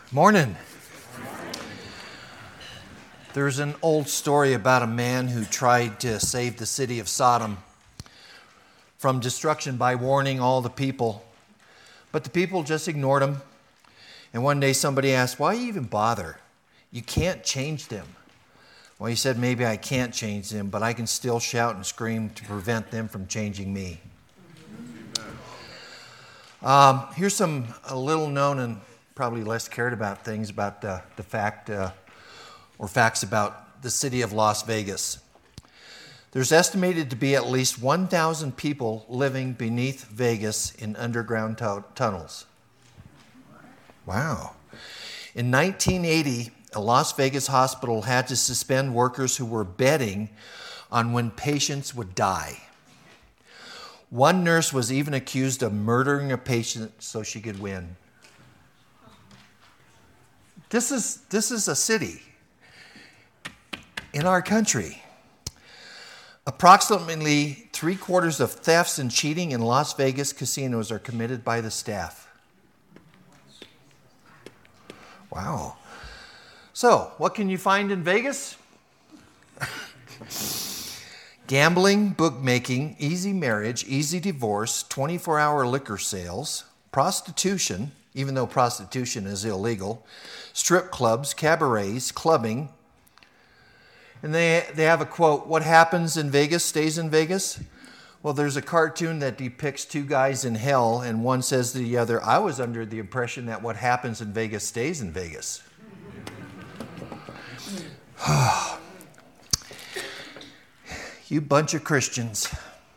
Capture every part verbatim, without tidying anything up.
Morning. There's an old story about a man who tried to save the city of Sodom from destruction by warning all the people. But the people just ignored him. And one day somebody asked, why even bother? You can't change them. Well, he said, maybe I can't change them, but I can still shout and scream to prevent them from changing me. Um, here's some a little known and probably less cared about things about uh, the fact uh, or facts about the city of Las Vegas. There's estimated to be at least one thousand people living beneath Vegas in underground tu- tunnels. Wow. In nineteen eighty, a Las Vegas hospital had to suspend workers who were betting on when patients would die. One nurse was even accused of murdering a patient so she could win. This is, this is a city in our country. Approximately three quarters of thefts and cheating in Las Vegas casinos are committed by the staff. Wow. So, what can you find in Vegas? Gambling, bookmaking, easy marriage, easy divorce, twenty-four hour liquor sales, prostitution, even though prostitution is illegal, strip clubs, cabarets, clubbing. And they, they have a quote, what happens in Vegas stays in Vegas? Well, there's a cartoon that depicts two guys in hell, and one says to the other, I was under the impression that what happens in Vegas stays in Vegas. You bunch of Christians.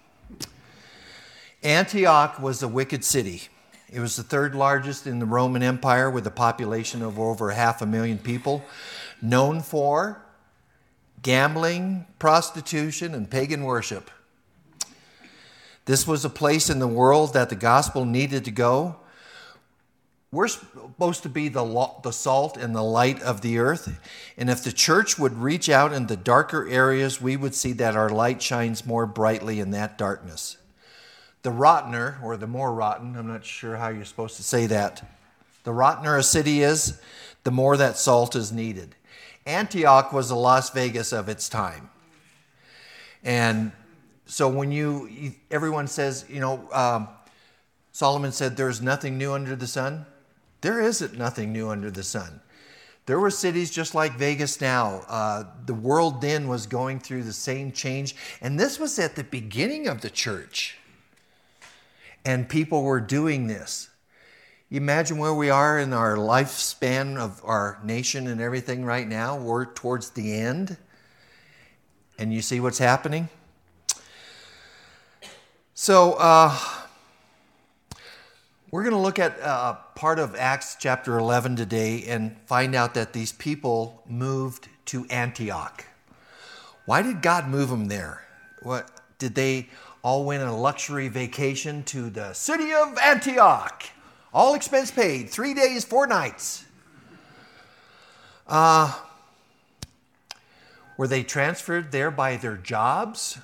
Antioch was a wicked city. It was the third largest in the Roman Empire with a population of over half a million people, known for gambling, prostitution, and pagan worship. This was a place in the world that the gospel needed to go. We're supposed to be the, lo- the salt and the light of the earth. And if the church would reach out in the darker areas, we would see that our light shines more brightly in that darkness. The rottener, or the more rotten, I'm not sure how you're supposed to say that. The rottener a city is, the more that salt is needed. Antioch was the Las Vegas of its time. And so when you, everyone says, you know, um, Solomon said there's nothing new under the sun. There isn't nothing new under the sun. There were cities just like Vegas now. Uh, the world then was going through the same change. And this was at the beginning of the church. And people were doing this. You imagine where we are in our lifespan of our nation and everything right now. We're towards the end. And you see what's happening? So, uh, we're going to look at uh, part of Acts chapter eleven today and find out that these people moved to Antioch. Why did God move them there? What did they all went on a luxury vacation to the city of Antioch? All expense paid, three days, four nights. Uh, were they transferred there by their jobs?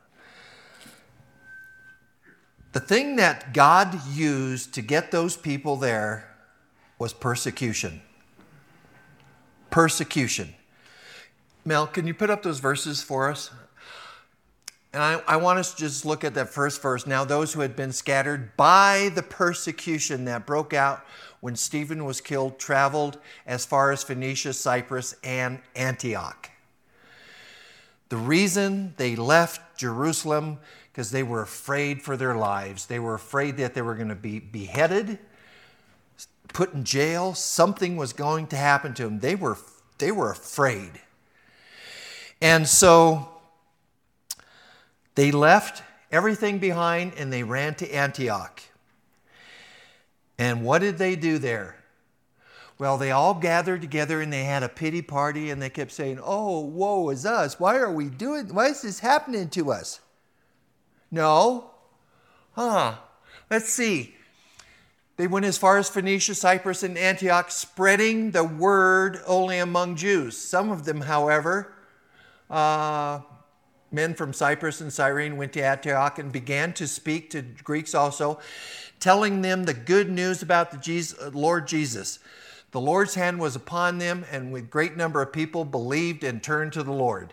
The thing that God used to get those people there was persecution. Persecution. Mel, can you put up those verses for us? And I, I want us to just look at that first verse. Now those who had been scattered by the persecution that broke out when Stephen was killed traveled as far as Phoenicia, Cyprus, and Antioch. The reason they left Jerusalem, because they were afraid for their lives. They were afraid that they were going to be beheaded, put in jail. Something was going to happen to them. They were, they were afraid. And so they left everything behind and they ran to Antioch. And what did they do there? Well, they all gathered together and they had a pity party and they kept saying, oh, woe is us. Why are we doing, why is this happening to us? No. Huh. Let's see. They went as far as Phoenicia, Cyprus, and Antioch, spreading the word only among Jews. Some of them, however, uh, men from Cyprus and Cyrene went to Antioch and began to speak to Greeks also, telling them the good news about the Jesus, Lord Jesus. The Lord's hand was upon them, and with great number of people believed and turned to the Lord.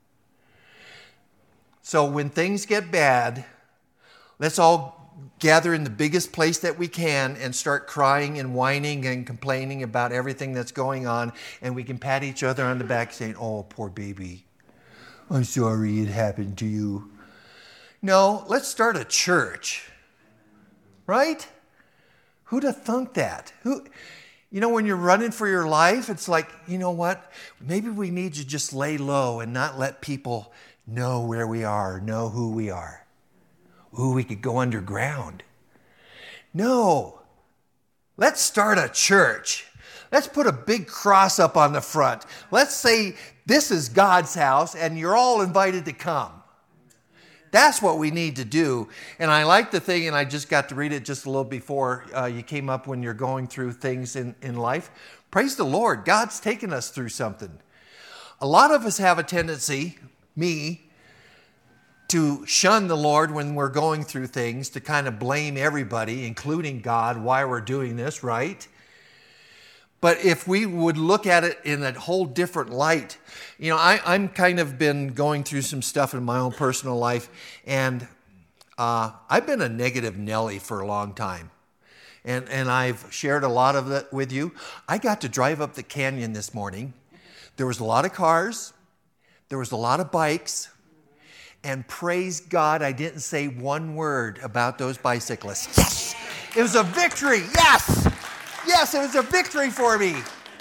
So when things get bad, let's all gather in the biggest place that we can and start crying and whining and complaining about everything that's going on, and we can pat each other on the back saying, oh, poor baby, I'm sorry it happened to you. No, let's start a church, right? Who'd have thunk that? Who... You know, when you're running for your life, it's like, you know what? Maybe we need to just lay low and not let people know where we are, know who we are. Ooh, we could go underground. No. Let's start a church. Let's put a big cross up on the front. Let's say this is God's house and you're all invited to come. That's what we need to do. And I like the thing, and I just got to read it just a little before uh, you came up when you're going through things in, in life. Praise the Lord. God's taken us through something. A lot of us have a tendency, me, to shun the Lord when we're going through things, to kind of blame everybody, including God, why we're doing this, right? But if we would look at it in a whole different light, you know, I, I'm kind of been going through some stuff in my own personal life, and uh, I've been a negative Nelly for a long time. And, and I've shared a lot of that with you. I got to drive up the canyon this morning. There was a lot of cars. There was a lot of bikes. And praise God, I didn't say one word about those bicyclists. Yes! It was a victory. Yes! Yes, it was a victory for me.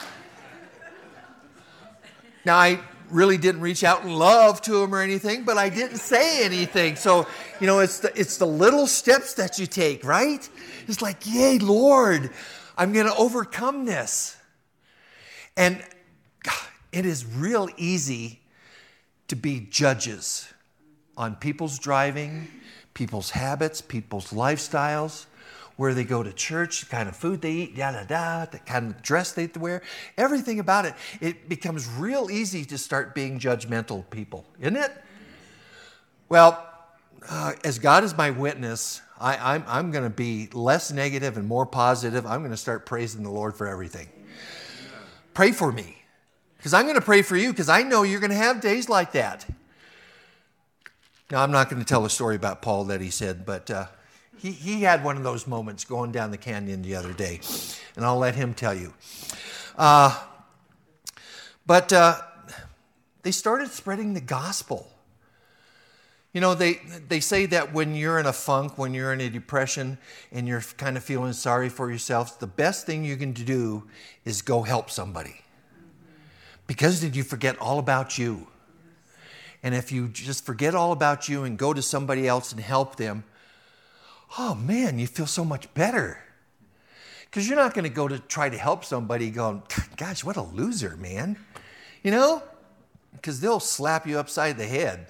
Now, I really didn't reach out in love to him or anything, but I didn't say anything. So, you know, it's the, it's the little steps that you take, right? It's like, yay, Lord, I'm going to overcome this. And God, it is real easy to be judges on people's driving, people's habits, people's lifestyles, where they go to church, the kind of food they eat, da da da, the kind of dress they wear, everything about it. It becomes real easy to start being judgmental people, isn't it? Well, uh, as God is my witness, I, I'm, I'm going to be less negative and more positive. I'm going to start praising the Lord for everything. Pray for me, because I'm going to pray for you, because I know you're going to have days like that. Now, I'm not going to tell a story about Paul that he said, but uh, he, he had one of those moments going down the canyon the other day, and I'll let him tell you. Uh, but uh, they started spreading the gospel. You know, they, they say that when you're in a funk, when you're in a depression, and you're kind of feeling sorry for yourself, the best thing you can do is go help somebody. Because then you forget all about you. And if you just forget all about you and go to somebody else and help them, oh man, you feel so much better. Because you're not going to go to try to help somebody going, gosh, what a loser, man. You know? Because they'll slap you upside the head.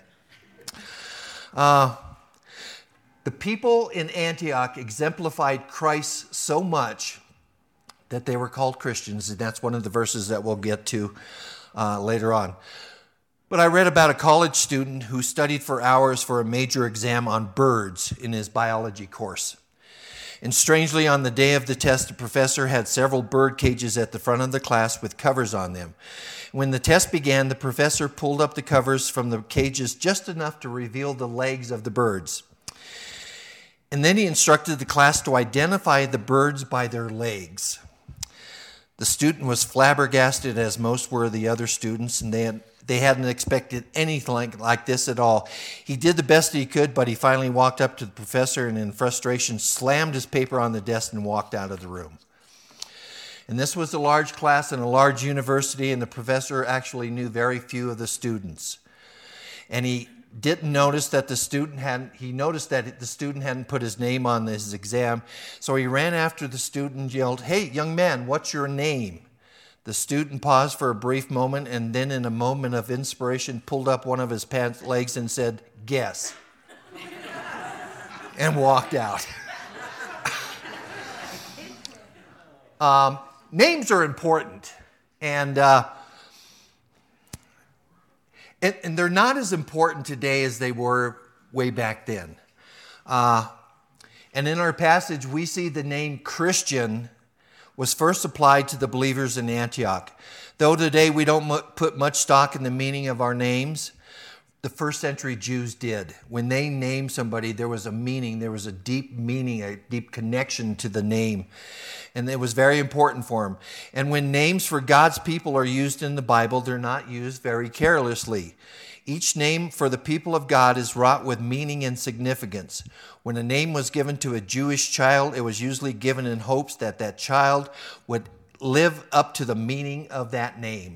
Uh, the people in Antioch exemplified Christ so much that they were called Christians, and that's one of the verses that we'll get to uh, later on. But I read about a college student who studied for hours for a major exam on birds in his biology course. And strangely, on the day of the test, the professor had several bird cages at the front of the class with covers on them. When the test began, the professor pulled up the covers from the cages just enough to reveal the legs of the birds. And then he instructed the class to identify the birds by their legs. The student was flabbergasted, as most were the other students, and they had They hadn't expected anything like, like this at all. He did the best he could, but he finally walked up to the professor and in frustration slammed his paper on the desk and walked out of the room. And this was a large class in a large university, and the professor actually knew very few of the students. And he didn't notice that the student hadn't, he noticed that the student hadn't put his name on his exam. So he ran after the student and yelled, "Hey, young man, what's your name?" The student paused for a brief moment and then, in a moment of inspiration, pulled up one of his pants legs and said, "Guess," and walked out. um, names are important, and, uh, and and they're not as important today as they were way back then. Uh, and in our passage, we see the name Christian was first applied to the believers in Antioch. Though today we don't put much stock in the meaning of our names, the first century Jews did. When they named somebody, there was a meaning, there was a deep meaning, a deep connection to the name. And it was very important for them. And when names for God's people are used in the Bible, they're not used very carelessly. Each name for the people of God is wrought with meaning and significance. When a name was given to a Jewish child, it was usually given in hopes that that child would live up to the meaning of that name.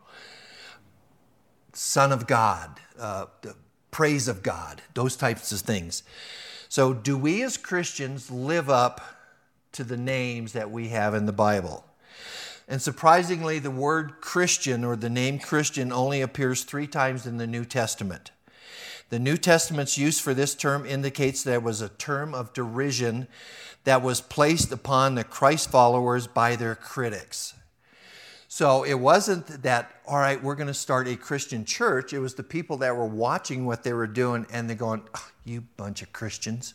Son of God, uh, the praise of God, those types of things. So do we as Christians live up to the names that we have in the Bible? And surprisingly, the word Christian or the name Christian only appears three times in the New Testament. The New Testament's use for this term indicates that it was a term of derision that was placed upon the Christ followers by their critics. So it wasn't that, all right, we're going to start a Christian church. It was the people that were watching what they were doing and they're going, oh, you bunch of Christians.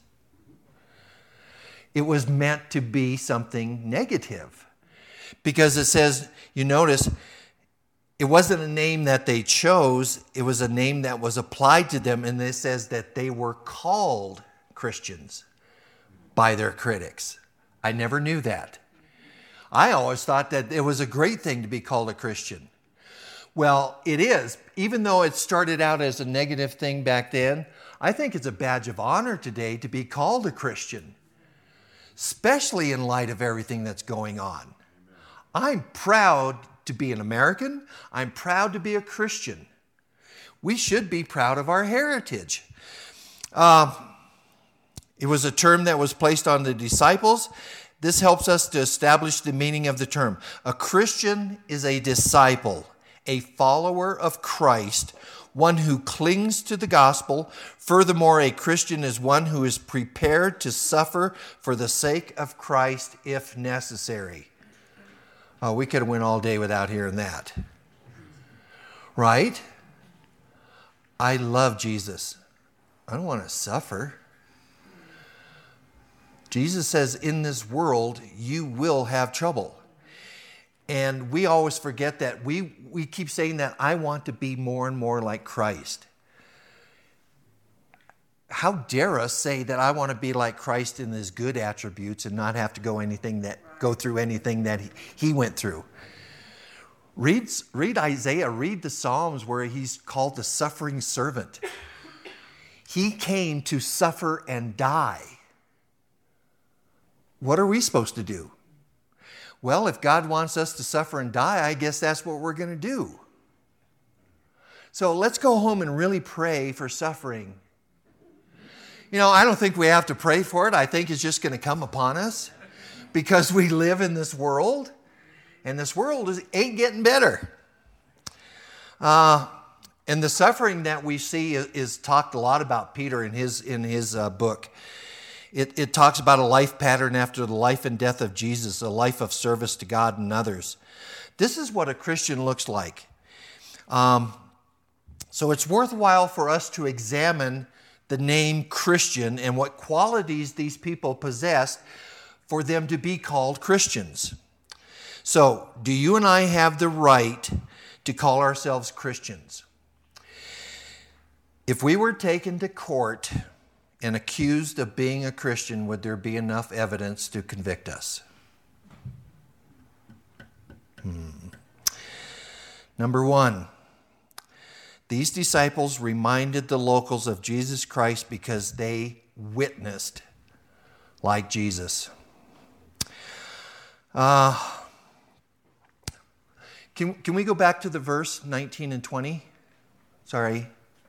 It was meant to be something negative. Because it says, you notice, it wasn't a name that they chose. It was a name that was applied to them. And it says that they were called Christians by their critics. I never knew that. I always thought that it was a great thing to be called a Christian. Well, it is. Even though it started out as a negative thing back then, I think it's a badge of honor today to be called a Christian, especially in light of everything that's going on. I'm proud to be an American. I'm proud to be a Christian. We should be proud of our heritage. Uh, it was a term that was placed on the disciples. This helps us to establish the meaning of the term. A Christian is a disciple, a follower of Christ, one who clings to the gospel. Furthermore, a Christian is one who is prepared to suffer for the sake of Christ if necessary. Oh, we could have went all day without hearing that. Right? I love Jesus. I don't want to suffer. Jesus says, in this world, you will have trouble. And we always forget that. We, we keep saying that I want to be more and more like Christ. How dare us say that I want to be like Christ in his good attributes and not have to go anything that go through anything that he, he went through. Read, read Isaiah, read the Psalms where he's called the suffering servant. He came to suffer and die. What are we supposed to do? Well, if God wants us to suffer and die, I guess that's what we're going to do. So let's go home and really pray for suffering. You know, I don't think we have to pray for it. I think it's just going to come upon us because we live in this world, and this world is, ain't getting better. Uh, and the suffering that we see is, is talked a lot about Peter in his, in his uh, book. It, it talks about a life pattern after the life and death of Jesus, a life of service to God and others. This is what a Christian looks like. Um, so it's worthwhile for us to examine the name Christian and what qualities these people possessed for them to be called Christians. So, do you and I have the right to call ourselves Christians? If we were taken to court and accused of being a Christian, would there be enough evidence to convict us? Hmm. Number one, these disciples reminded the locals of Jesus Christ because they witnessed like Jesus. Uh, can, can we go back to the verse nineteen and twenty? Sorry.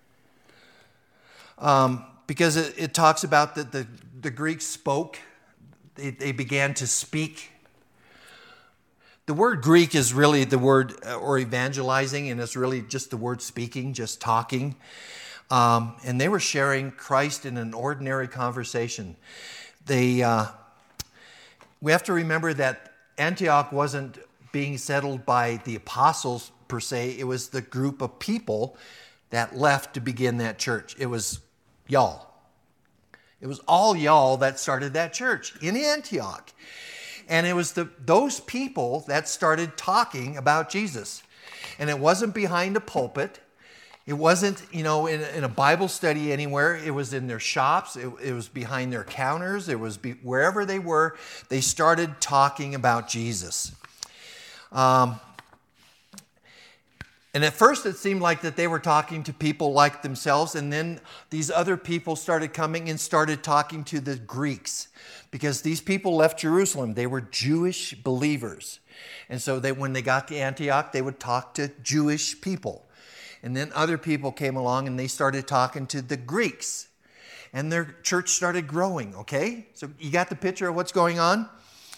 Um, because it, it talks about that the, the Greeks spoke. They, they began to speak. The word Greek is really the word, uh, or evangelizing, and it's really just the word speaking, just talking. Um, and they were sharing Christ in an ordinary conversation. They, uh, we have to remember that Antioch wasn't being settled by the apostles per se. It was the group of people that left to begin that church. It was y'all. It was all y'all that started that church in Antioch. And it was the, those people that started talking about Jesus. And it wasn't behind a pulpit. It wasn't, you know, in, in a Bible study anywhere. It was in their shops. It, it was behind their counters. It was be, wherever they were, they started talking about Jesus. Um, and at first it seemed like that they were talking to people like themselves, and then these other people started coming and started talking to the Greeks, because these people left Jerusalem. They were Jewish believers. And so they, when they got to Antioch, they would talk to Jewish people. And then other people came along and they started talking to the Greeks. And their church started growing, okay? So you got the picture of what's going on?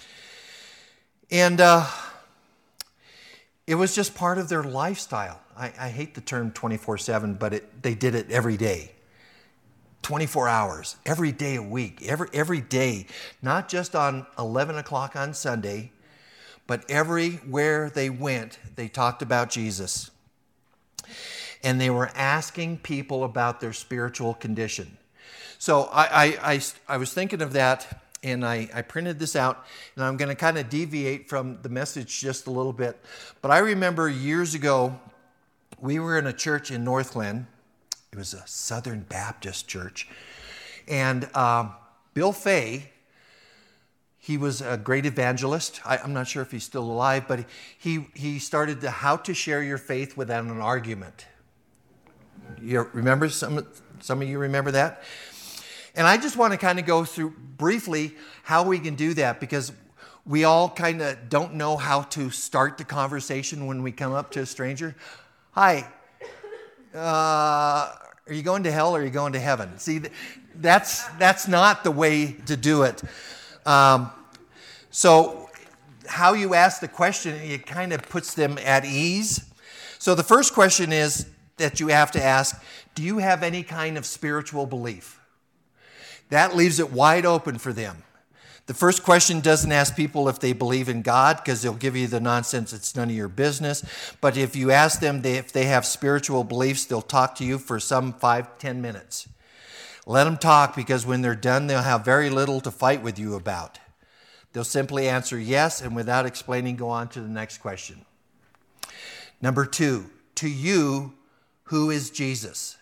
And uh, it was just part of their lifestyle. I, I hate the term twenty-four seven, but it, they did it every day. twenty-four hours, every day a week, every, every day. Not just on eleven o'clock on Sunday, but everywhere they went, they talked about Jesus. And they were asking people about their spiritual condition. So I, I, I, I was thinking of that, and I, I printed this out, and I'm going to kind of deviate from the message just a little bit. But I remember years ago, we were in a church in Northland. It was a Southern Baptist church. And um, Bill Fay, he was a great evangelist. I, I'm not sure if he's still alive, but he, he started the How to Share Your Faith Without an Argument. You remember, some, some of you remember that? And I just want to kind of go through briefly how we can do that, because we all kind of don't know how to start the conversation when we come up to a stranger. Hi, uh, are you going to hell or are you going to heaven? See, that's, that's not the way to do it. Um, so how you ask the question, it kind of puts them at ease. So the first question is that you have to ask, do you have any kind of spiritual belief? That leaves it wide open for them. The first question doesn't ask people if they believe in God, because they'll give you the nonsense, it's none of your business. But if you ask them if they have spiritual beliefs, they'll talk to you for some five, ten minutes. Let them talk, because when they're done, they'll have very little to fight with you about. They'll simply answer yes, and without explaining, go on to the next question. Number two, to you, who is Jesus?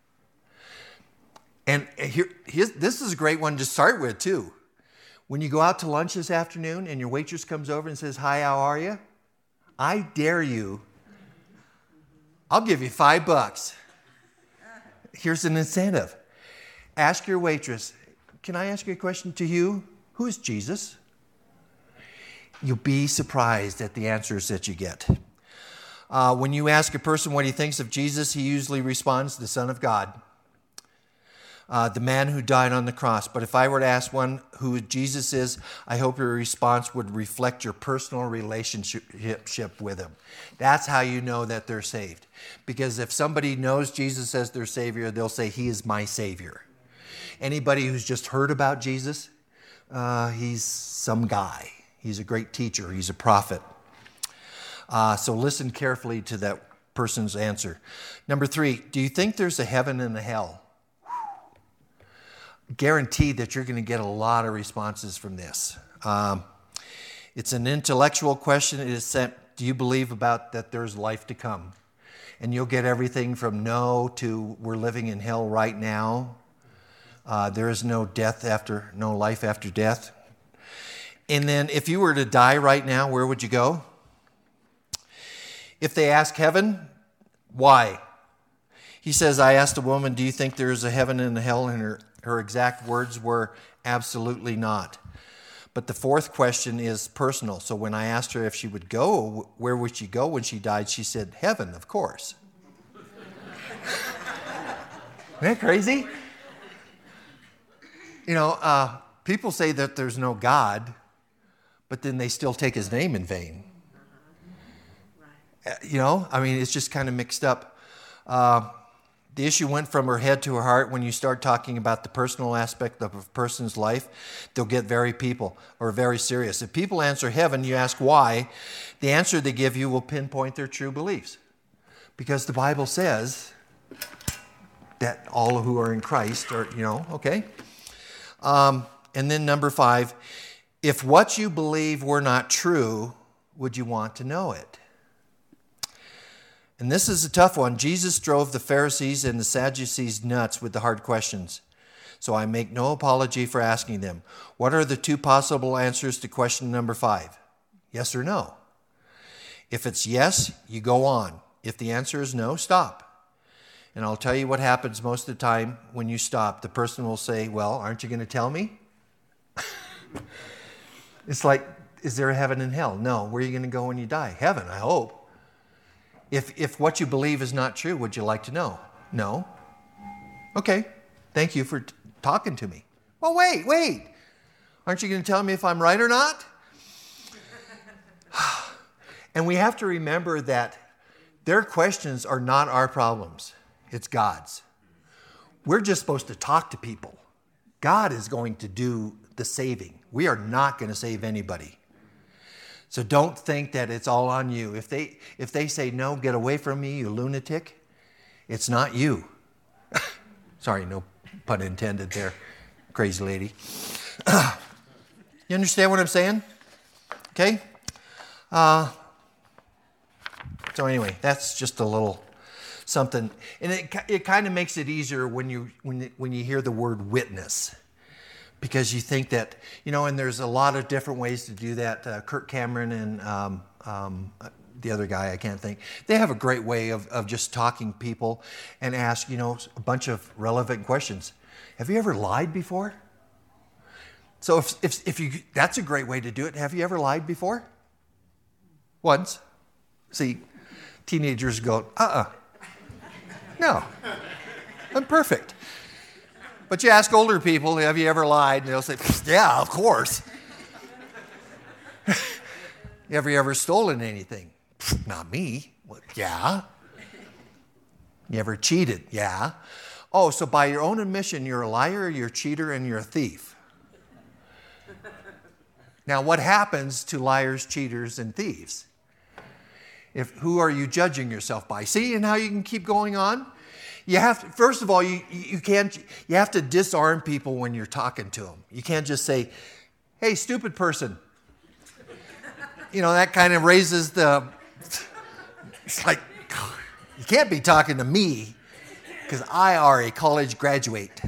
And here, this is a great one to start with, too. When you go out to lunch this afternoon and your waitress comes over and says, hi, how are you? I dare you. I'll give you five bucks. Here's an incentive. Ask your waitress, can I ask you a question to you? Who is Jesus? You'll be surprised at the answers that you get. Uh, when you ask a person what he thinks of Jesus, he usually responds, the Son of God. Uh, the man who died on the cross. But if I were to ask one who Jesus is, I hope your response would reflect your personal relationship with him. That's how you know that they're saved. Because if somebody knows Jesus as their Savior, they'll say, he is my Savior. Anybody who's just heard about Jesus, uh, he's some guy. He's a great teacher. He's a prophet. Uh, so listen carefully to that person's answer. Number three, do you think there's a heaven and a hell? Guaranteed that you're going to get a lot of responses from this. Um, it's an intellectual question. It is sent, do you believe about that there's life to come? And you'll get everything from no to we're living in hell right now. Uh, there is no death after, no life after death. And then if you were to die right now, where would you go? If they ask heaven, why? He says, I asked a woman, do you think there is a heaven and a hell? And her, her exact words were, absolutely not. But the fourth question is personal. So when I asked her if she would go, where would she go when she died? She said, heaven, of course. Isn't that crazy? You know, uh, people say that there's no God, but then they still take his name in vain. You know, I mean, it's just kind of mixed up. Uh, the issue went from her head to her heart. When you start talking about the personal aspect of a person's life, they'll get very people or very serious. If people answer heaven, you ask why, the answer they give you will pinpoint their true beliefs. Because the Bible says that all who are in Christ are, you know, okay? Um, and then number five, If what you believe were not true, would you want to know it? And this is a tough one. Jesus drove the Pharisees and the Sadducees nuts with the hard questions. So I make no apology for asking them. What are the two possible answers to question number five? Yes or no? If it's yes, you go on. If the answer is no, stop. And I'll tell you what happens most of the time when you stop. The person will say, well, aren't you going to tell me? It's like, is there a heaven and hell? No. Where are you going to go when you die? Heaven, I hope. If, if what you believe is not true, would you like to know? No. Okay. Thank you for t- talking to me. Well, wait, wait. Aren't you going to tell me if I'm right or not? And we have to remember that their questions are not our problems. It's God's. We're just supposed to talk to people. God is going to do the saving. We are not going to save anybody. So don't think that it's all on you. If they if they say, no, get away from me, you lunatic, it's not you. Sorry, no pun intended there, crazy lady. You understand what I'm saying? Okay? Uh, so anyway, that's just a little something. And it it kind of makes it easier when you when when you hear the word witness. Because you think that, you know, and there's a lot of different ways to do that. Uh, Kirk Cameron and um, um, the other guy, I can't think, they have a great way of, of just talking to people and ask, you know, a bunch of relevant questions. Have you ever lied before? So if, if, if you, that's a great way to do it. Have you ever lied before? Once. See, teenagers go, uh-uh. No, I'm perfect. But you ask older people, have you ever lied? And they'll say, yeah, of course. Have you ever stolen anything? Not me. Well, yeah. You ever cheated? Yeah. Oh, so by your own admission, you're a liar, you're a cheater, and you're a thief. Now, what happens to liars, cheaters, and thieves? If, who are you judging yourself by? See, and how you can keep going on? You have to, first of all, you, you can't, you have to disarm people when you're talking to them. You can't just say, hey, stupid person. You know, that kind of raises the, it's like, you can't be talking to me because I are a college graduate.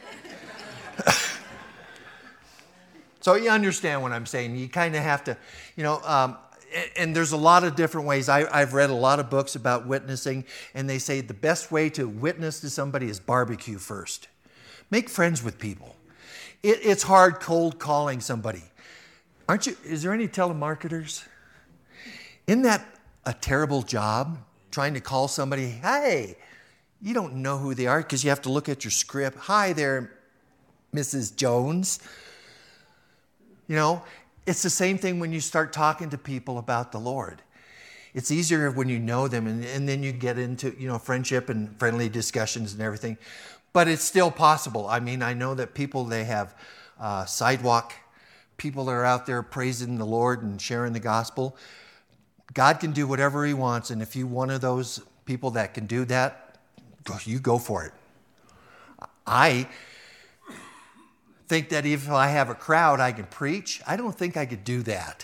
So you understand what I'm saying. You kind of have to, you know, um, and there's a lot of different ways. I, I've read a lot of books about witnessing, and they say the best way to witness to somebody is barbecue first. Make friends with people. It, it's hard cold calling somebody. Aren't you? Is there any telemarketers? Isn't that a terrible job, trying to call somebody? Hey, you don't know who they are because you have to look at your script. Hi there, Missus Jones. You know, it's the same thing when you start talking to people about the Lord. It's easier when you know them, and, and then you get into, you know, friendship and friendly discussions and everything. But it's still possible. I mean, I know that people, they have uh, sidewalk people that are out there praising the Lord and sharing the gospel. God can do whatever he wants, and if you're one of those people that can do that, you go for it. I think that if I have a crowd, I can preach. I don't think I could do that.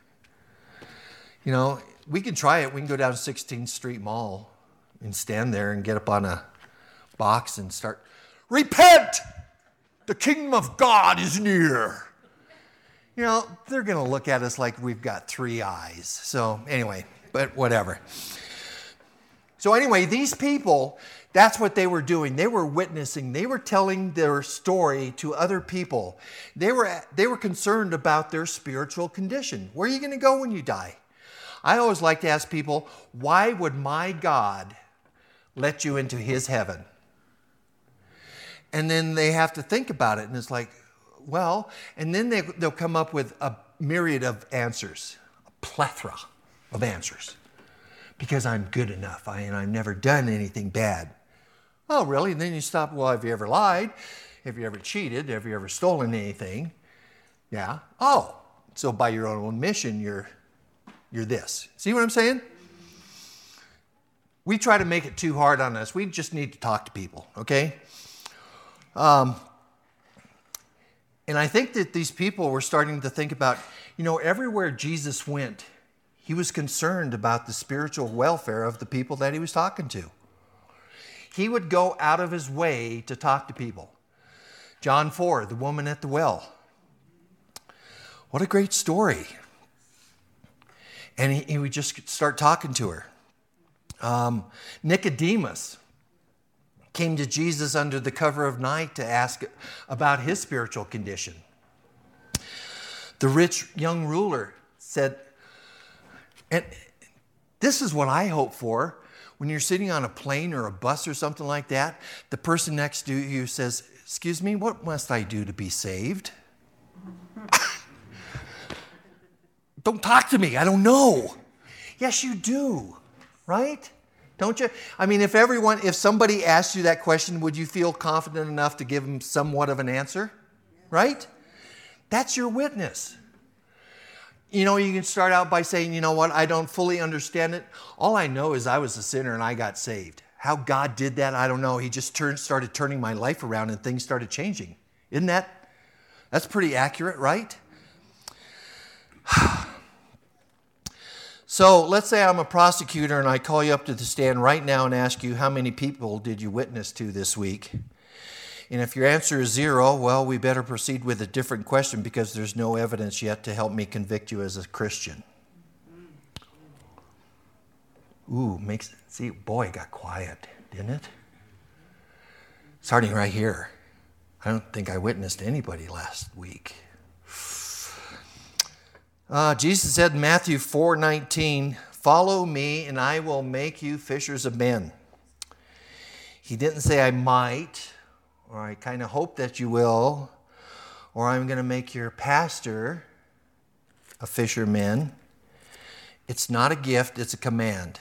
You know, we can try it. We can go down to sixteenth Street Mall and stand there and get up on a box and start, repent! The kingdom of God is near. You know, they're going to look at us like we've got three eyes. So anyway, but whatever. So anyway, these people, that's what they were doing. They were witnessing. They were telling their story to other people. They were, they were concerned about their spiritual condition. Where are you going to go when you die? I always like to ask people, why would my God let you into his heaven? And then they have to think about it. And it's like, well, and then they, they'll come up with a myriad of answers, a plethora of answers. Because I'm good enough, I, and I've never done anything bad. Oh, really? And then you stop, well, have you ever lied? Have you ever cheated? Have you ever stolen anything? Yeah. Oh, so by your own admission, you're, you're this. See what I'm saying? We try to make it too hard on us. We just need to talk to people, okay? Um, And I think that these people were starting to think about, you know, everywhere Jesus went, he was concerned about the spiritual welfare of the people that he was talking to. He would go out of his way to talk to people. John four, the woman at the well. What a great story. And he, he would just start talking to her. Um, Nicodemus came to Jesus under the cover of night to ask about his spiritual condition. The rich young ruler said, and this is what I hope for, when you're sitting on a plane or a bus or something like that, the person next to you says, excuse me, what must I do to be saved? Don't talk to me, I don't know. Yes, you do, right? Don't you? I mean, if everyone, if somebody asked you that question, would you feel confident enough to give them somewhat of an answer? Right? That's your witness. You know, you can start out by saying, you know what, I don't fully understand it. All I know is I was a sinner and I got saved. How God did that, I don't know. He just turned, started turning my life around and things started changing. Isn't that, that's pretty accurate, right? So let's say I'm a prosecutor and I call you up to the stand right now and ask you, how many people did you witness to this week? And if your answer is zero, well, we better proceed with a different question because there's no evidence yet to help me convict you as a Christian. Ooh, makes, see, boy, it got quiet, didn't it? Starting right here. I don't think I witnessed anybody last week. Uh, Jesus said in Matthew four nineteen, follow me and I will make you fishers of men. He didn't say I might, or I kind of hope that you will, or I'm going to make your pastor a fisherman. It's not a gift, it's a command.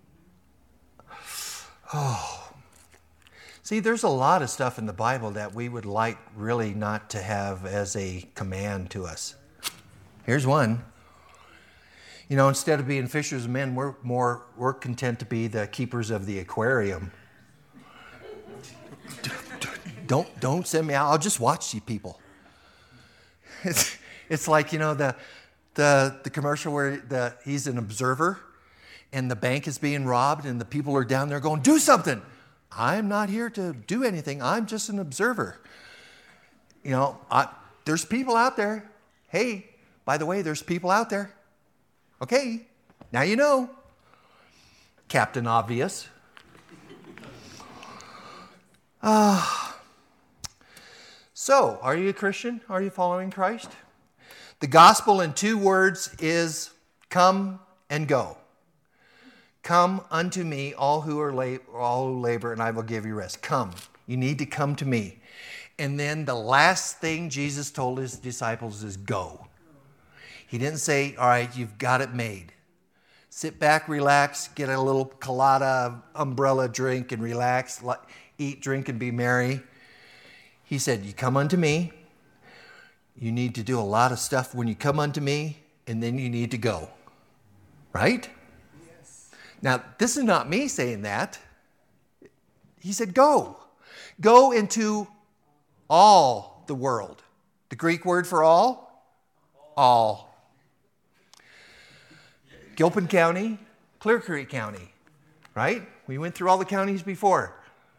Oh. See, there's a lot of stuff in the Bible that we would like really not to have as a command to us. Here's one. You know, instead of being fishers of men, we're more we're content to be the keepers of the aquarium. Don't don't send me out. I'll just watch you people. It's it's like, you know, the the the commercial where the he's an observer and the bank is being robbed and the people are down there going, do something. I'm not here to do anything. I'm just an observer. You know, I, there's people out there. Hey, by the way, there's people out there. Okay, now you know. Captain Obvious. Ah. Uh, so, are you a Christian? Are you following Christ? The gospel in two words is come and go. Come unto me, all who are lab- all who labor, and I will give you rest. Come. You need to come to me. And then the last thing Jesus told his disciples is go. He didn't say, all right, you've got it made. Sit back, relax, get a little colada umbrella drink and relax, eat, drink, and be merry. He said, you come unto me. You need to do a lot of stuff when you come unto me, and then you need to go. Right? Yes. Now, this is not me saying that. He said, go. Go into all the world. The Greek word for all? All. Gilpin County, Clear Creek County, right? We went through all the counties before.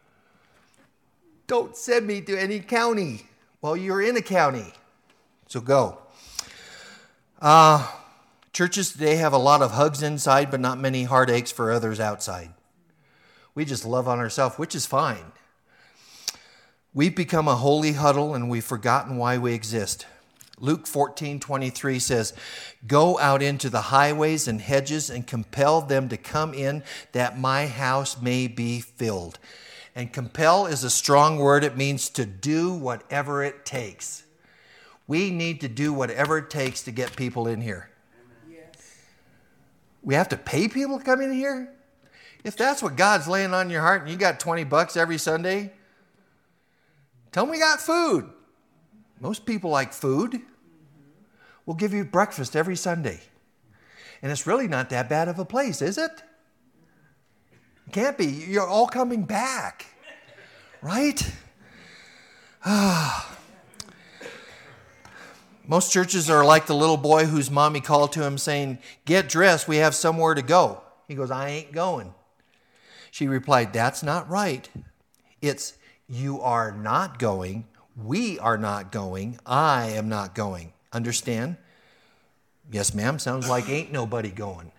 Don't send me to any county. Well, you're in a county, so go. Uh, churches today have a lot of hugs inside, but not many heartaches for others outside. We just love on ourselves, which is fine. We've become a holy huddle, and we've forgotten why we exist. Luke fourteen twenty-three says, go out into the highways and hedges and compel them to come in that my house may be filled. And compel is a strong word. It means to do whatever it takes. We need to do whatever it takes to get people in here. Yes. We have to pay people to come in here? If that's what God's laying on your heart and you got twenty bucks every Sunday, tell them we got food. Most people like food. We'll give you breakfast every Sunday. And it's really not that bad of a place, is it? It can't be. You're all coming back. Right? Ah. Most churches are like the little boy whose mommy called to him saying, "Get dressed, we have somewhere to go." He goes, "I ain't going." She replied, "That's not right. It's you are not going, we are not going, I am not going. Understand?" "Yes, ma'am." "Sounds like ain't nobody going."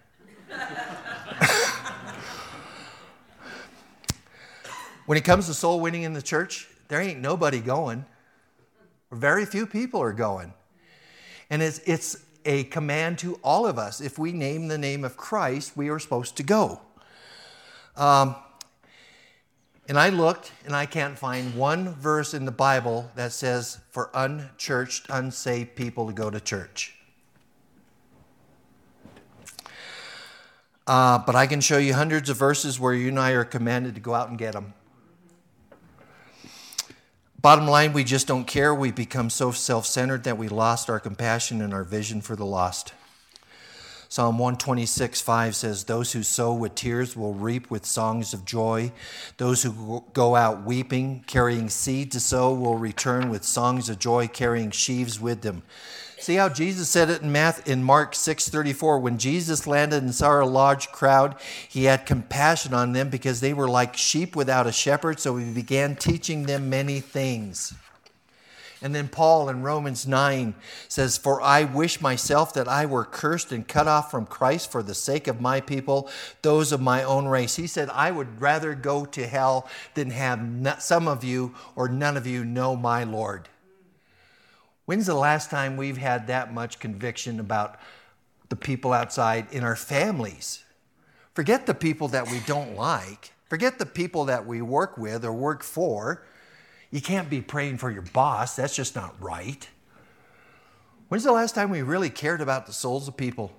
When it comes to soul winning in the church, there ain't nobody going. Very few people are going. And it's, it's a command to all of us. If we name the name of Christ, we are supposed to go. Um, and I looked, and I can't find one verse in the Bible that says for unchurched, unsaved people to go to church. Uh, but I can show you hundreds of verses where you and I are commanded to go out and get them. Bottom line, we just don't care. We become so self-centered that we lost our compassion and our vision for the lost. Psalm one twenty-six, five says, "Those who sow with tears will reap with songs of joy. Those who go out weeping, carrying seed to sow, will return with songs of joy, carrying sheaves with them." See how Jesus said it in Math, in Mark six thirty-four. When Jesus landed and saw a large crowd, he had compassion on them because they were like sheep without a shepherd, so he began teaching them many things. And then Paul in Romans nine says, "For I wish myself that I were cursed and cut off from Christ for the sake of my people, those of my own race." He said, "I would rather go to hell than have some of you or none of you know my Lord." When's the last time we've had that much conviction about the people outside in our families? Forget the people that we don't like. Forget the people that we work with or work for. You can't be praying for your boss. That's just not right. When's the last time we really cared about the souls of people?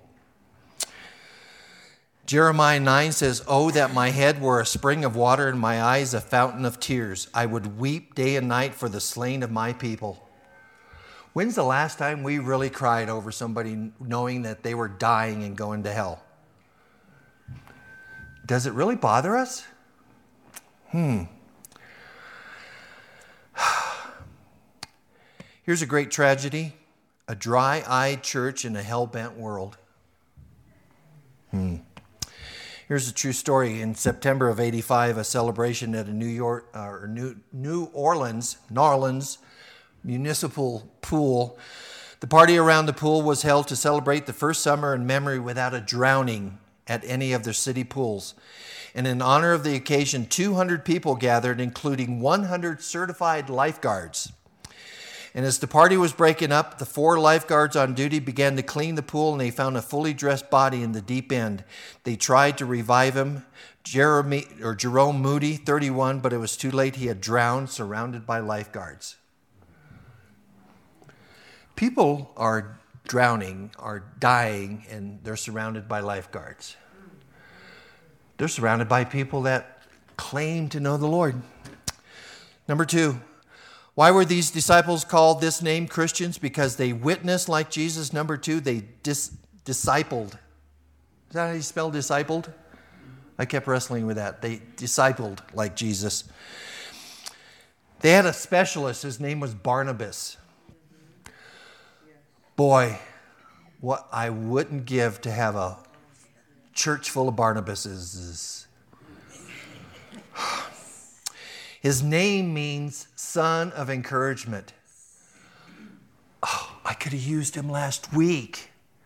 Jeremiah nine says, "Oh, that my head were a spring of water and my eyes a fountain of tears. I would weep day and night for the slain of my people." When's the last time we really cried over somebody knowing that they were dying and going to hell? Does it really bother us? Hmm. Here's a great tragedy. A dry-eyed church in a hell-bent world. Hmm. Here's a true story. In September of eighty-five, a celebration at a New York or New, New Orleans, New Orleans municipal pool. The party around the pool was held to celebrate the first summer in memory without a drowning at any of their city pools. And in honor of the occasion, two hundred people gathered, including one hundred certified lifeguards. And as the party was breaking up, the four lifeguards on duty began to clean the pool, and they found a fully dressed body in the deep end. They tried to revive him, Jeremy, or Jerome Moody, thirty-one, but it was too late. He had drowned, surrounded by lifeguards. People are drowning, are dying, and they're surrounded by lifeguards. They're surrounded by people that claim to know the Lord. Number two, why were these disciples called this name Christians? Because they witnessed like Jesus. Number two, they dis- discipled. Is that how you spell discipled? I kept wrestling with that. They discipled like Jesus. They had a specialist. His name was Barnabas. Boy, what I wouldn't give to have a church full of Barnabases. His name means son of encouragement. Oh, I could have used him last week.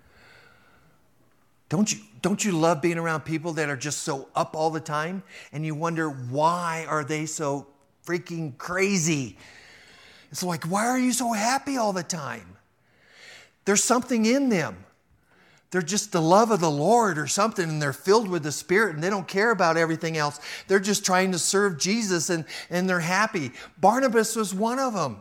Don't you, don't you love being around people that are just so up all the time? And you wonder, why are they so freaking crazy? It's like, why are you so happy all the time? There's something in them. They're just the love of the Lord or something, and they're filled with the Spirit, and they don't care about everything else. They're just trying to serve Jesus, and, and they're happy. Barnabas was one of them.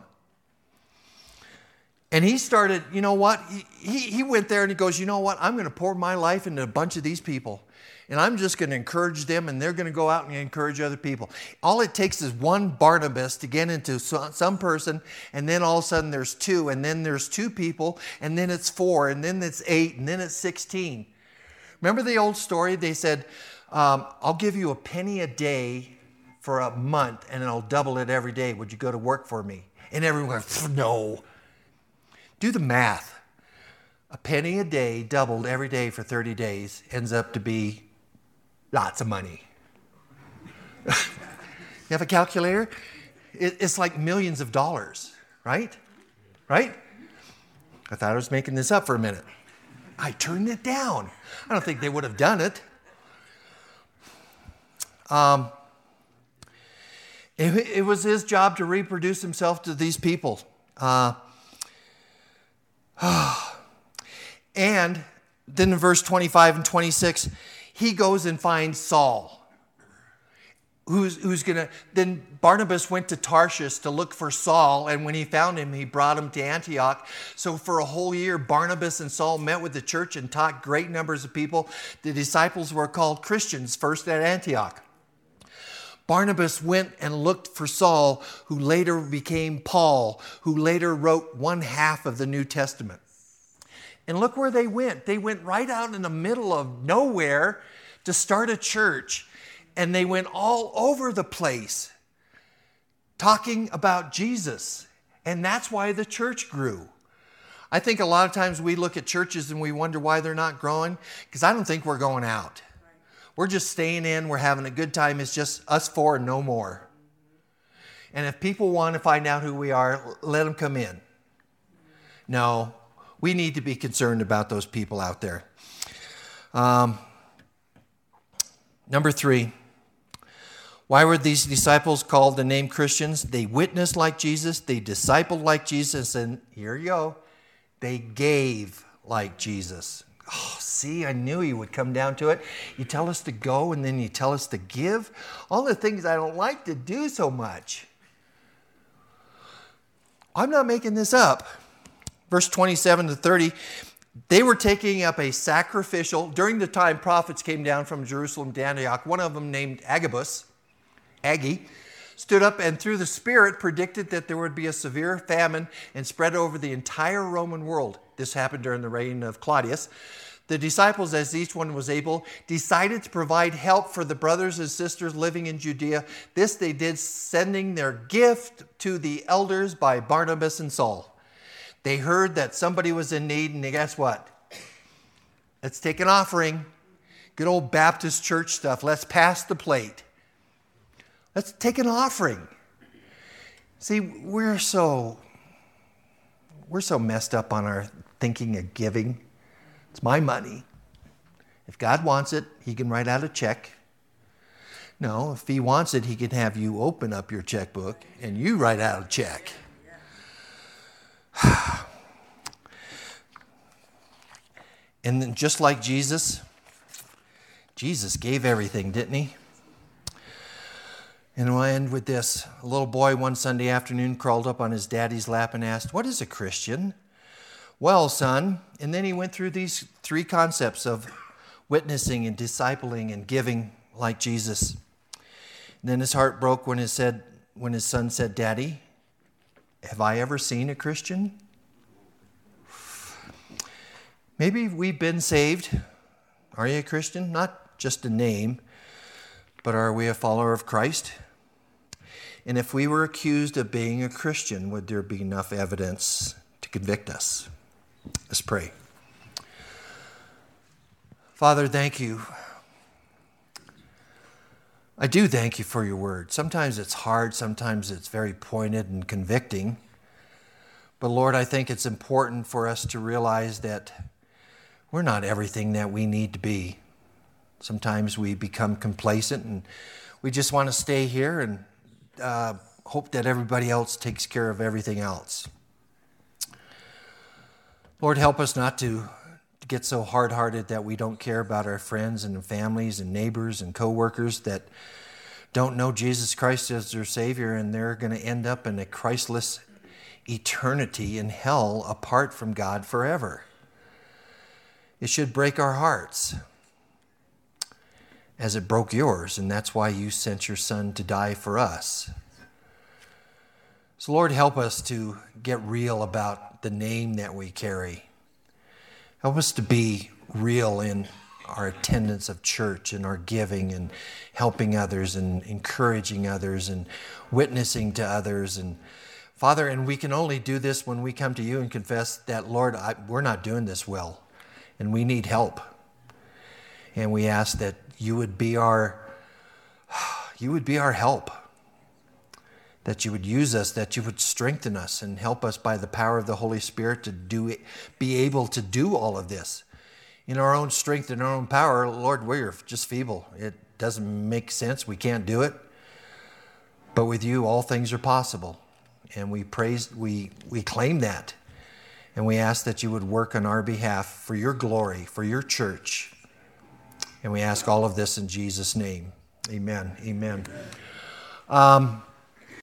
And he started, you know what? He, he, he went there and he goes, you know what? I'm going to pour my life into a bunch of these people. And I'm just going to encourage them, and they're going to go out and encourage other people. All it takes is one Barnabas to get into some person, and then all of a sudden there's two, and then there's two people, and then it's four, and then it's eight, and then it's sixteen. Remember the old story? They said, um, I'll give you a penny a day for a month, and I'll double it every day. Would you go to work for me? And everyone goes, no. Do the math. A penny a day doubled every day for thirty days ends up to be lots of money. You have a calculator? It's like millions of dollars, right? Right? I thought I was making this up for a minute. I turned it down. I don't think they would have done it. Um, it, it was his job to reproduce himself to these people. Uh, and then in verse twenty-five and twenty-six, he goes and finds Saul. Who's, who's going to, then Barnabas went to Tarshish to look for Saul, and when he found him, he brought him to Antioch. So for a whole year, Barnabas and Saul met with the church and taught great numbers of people. The disciples were called Christians first at Antioch. Barnabas went and looked for Saul, who later became Paul, who later wrote one half of the New Testament. And look where they went. They went right out in the middle of nowhere to start a church. And they went all over the place talking about Jesus. And that's why the church grew. I think a lot of times we look at churches and we wonder why they're not growing, because I don't think we're going out. We're just staying in. We're having a good time. It's just us four and no more. And if people want to find out who we are, let them come in. No, we need to be concerned about those people out there. Um, number three. Why were these disciples called the name Christians? They witnessed like Jesus. They discipled like Jesus. And here you go. They gave like Jesus. Oh, see, I knew he would come down to it. You tell us to go and then you tell us to give. All the things I don't like to do so much. I'm not making this up. Verse twenty-seven to thirty. They were taking up a sacrificial. During the time prophets came down from Jerusalem to Antioch, one of them named Agabus, Aggie, stood up and through the Spirit predicted that there would be a severe famine and spread over the entire Roman world. This happened during the reign of Claudius. The disciples, as each one was able, decided to provide help for the brothers and sisters living in Judea. This they did, sending their gift to the elders by Barnabas and Saul. They heard that somebody was in need, and guess what? Let's take an offering. Good old Baptist church stuff. Let's pass the plate. Let's take an offering. See, we're so, we're so messed up on our thinking of giving. It's my money. If God wants it, he can write out a check. No, if he wants it, he can have you open up your checkbook and you write out a check. And then just like Jesus, Jesus gave everything, didn't he? And we'll end with this. A little boy one Sunday afternoon crawled up on his daddy's lap and asked, "What is a Christian?" "Well, son," and then he went through these three concepts of witnessing and discipling and giving like Jesus. And then his heart broke when, his said, when his son said, "Daddy, have I ever seen a Christian?" Maybe we've been saved. Are you a Christian? Not just a name, but are we a follower of Christ? And if we were accused of being a Christian, would there be enough evidence to convict us? Let's pray. Father, thank you. I do thank you for your word. Sometimes it's hard, sometimes it's very pointed and convicting. But Lord, I think it's important for us to realize that we're not everything that we need to be. Sometimes we become complacent and we just want to stay here and uh, hope that everybody else takes care of everything else. Lord, help us not to get so hard-hearted that we don't care about our friends and families and neighbors and co-workers that don't know Jesus Christ as their Savior, and they're going to end up in a Christless eternity in hell apart from God forever. It should break our hearts as it broke yours, and that's why you sent your Son to die for us. So Lord, help us to get real about the name that we carry. Help us to be real in our attendance of church and our giving and helping others and encouraging others and witnessing to others. And Father, and we can only do this when we come to you and confess that, Lord, I, we're not doing this well, and we need help. And we ask that you would be our, you would be our help, that you would use us, that you would strengthen us and help us by the power of the Holy Spirit to do it, be able to do all of this. In our own strength and our own power, Lord, we're just feeble. It doesn't make sense. We can't do it. But with you, all things are possible. And we praise, we, we claim that. And we ask that you would work on our behalf for your glory, for your church. And we ask all of this in Jesus' name. Amen. Amen. Um,